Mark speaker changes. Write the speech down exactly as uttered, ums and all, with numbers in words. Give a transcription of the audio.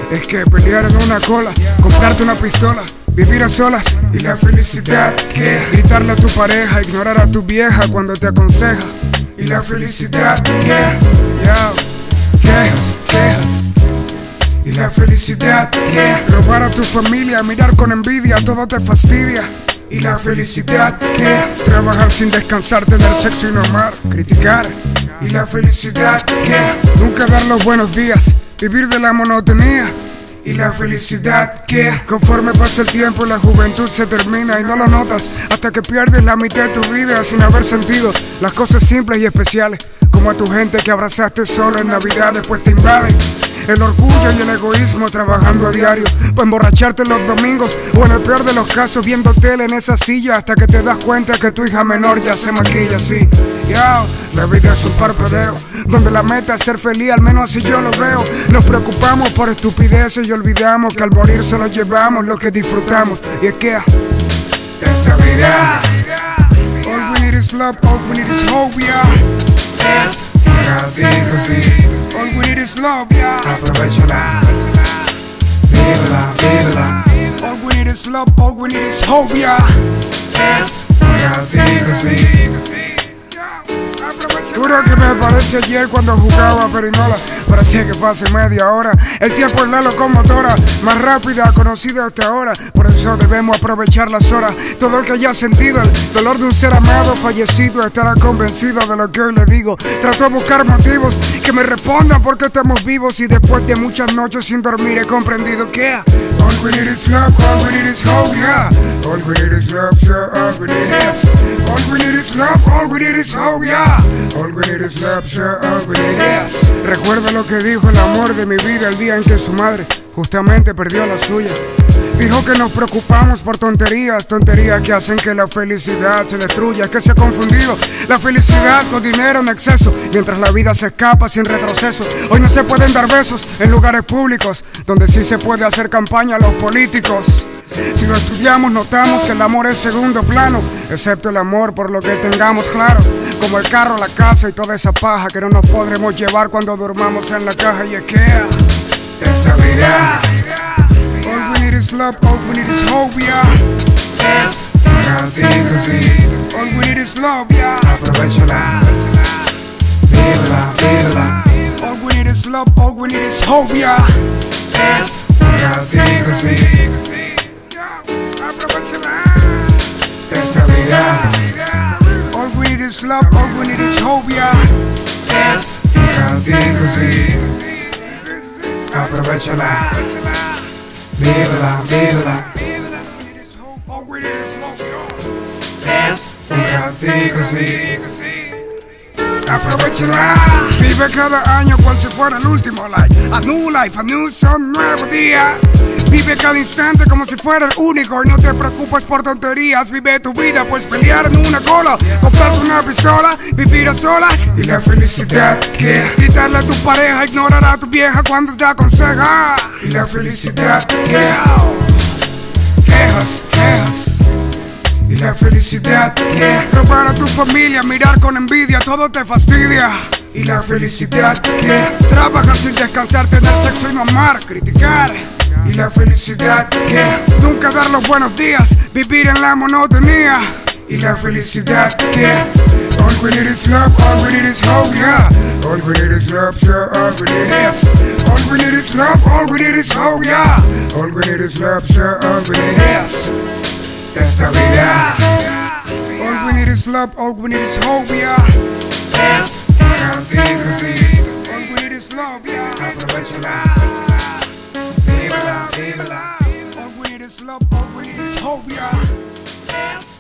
Speaker 1: es que pelear en una cola, comprarte una pistola, vivir a solas. Y la felicidad que gritarle a tu pareja, ignorar a tu vieja cuando te aconseja. Y la felicidad que yeah, quejas, quejas. Y la felicidad que robar a tu familia, mirar con envidia, todo te fastidia. Y la felicidad que trabajar sin descansar, tener sexo y no amar, criticar. Y la felicidad que nunca dar los buenos días, vivir de la monotonía. Y la felicidad que conforme pasa el tiempo la juventud se termina y no lo notas hasta que pierdes la mitad de tu vida sin haber sentido las cosas simples y especiales, como a tu gente que abrazaste solo en Navidad. Después te invaden el orgullo y el egoísmo trabajando a diario para emborracharte los domingos, o en el peor de los casos viendo tele en esa silla hasta que te das cuenta que tu hija menor ya se maquilla así. Yo, la vida es un parpadeo donde la meta es ser feliz, al menos así yo lo veo. Nos preocupamos por estupideces y olvidamos que al morir solo llevamos lo que disfrutamos. Y es que esta vida, all we need is love, all we need is hope, yeah. Es contigo, sí. All we need is love, yeah. Aprovechala, vívela, vívela. All we need is love, all we need is hope, yeah. Es contigo, sí. Juro que me parece ayer cuando jugaba a Perinola. Parecía que fue hace media hora. El tiempo es la locomotora más rápida conocida hasta ahora. Por eso debemos aprovechar las horas. Todo el que haya sentido el dolor de un ser amado fallecido estará convencido de lo que hoy le digo. Trato de buscar motivos que me respondan por qué estamos vivos. Y después de muchas noches sin dormir he comprendido que all we need is love, all we need is hope, yeah. All we need is love, so all we need is. All we need is love, all we need is hope, yeah. All we need is love, so all we need is. Recuerdo lo que dijo el amor de mi vida el día en que su madre justamente perdió la suya. Dijo que nos preocupamos por tonterías, tonterías que hacen que la felicidad se destruya. Que se ha confundido la felicidad con dinero en exceso, mientras la vida se escapa sin retroceso. Hoy no se pueden dar besos en lugares públicos, donde sí se puede hacer campaña a los políticos. Si lo estudiamos notamos que el amor es segundo plano, excepto el amor por lo que tengamos claro, como el carro, la casa y toda esa paja que no nos podremos llevar cuando durmamos en la caja. Y es que esta vida, all we need is love, all we need is hope, yeah. Es contigo, sí. All we need is love, yeah. Aprovechala, vívela, vívela. All we need is love, all we need is hope, yeah. Es contigo, sí. Esta vida, all we need is love, all we need is hope, yeah. Es contigo, sí. Aprovechala, vívela, vívela. All we need is love, yeah. Es contigo, sí. Aprovechala. Vive cada año cual si fuera el último. Like a new life, a new sun, nuevo día. Vive cada instante como si fuera el único y no te preocupes por tonterías. Vive tu vida, pues pelear en una cola, comprarte una pistola, vivir a solas. Y la felicidad que gritarle a tu pareja, ignorar a tu vieja cuando te aconseja. Y la felicidad que quejas, quejas. Y la felicidad que robar a tu familia, mirar con envidia, todo te fastidia. Y la felicidad que trabajar sin descansar, tener sexo y no amar, criticar. Y la felicidad que nunca dar los buenos días, vivir en la monotonía. Y la felicidad que all we need is love, all we need is hope, yeah. All we need is love, so all we need is. All we need is love, all we need is hope, yeah. All we need is love, so all we need is. Esta vida, all we need is love, all we need is hope, yeah. Es contigo, sí. All we need is love, yeah. Aprovechala, vívela, vívela. All we need is love, all we need is hope, yeah.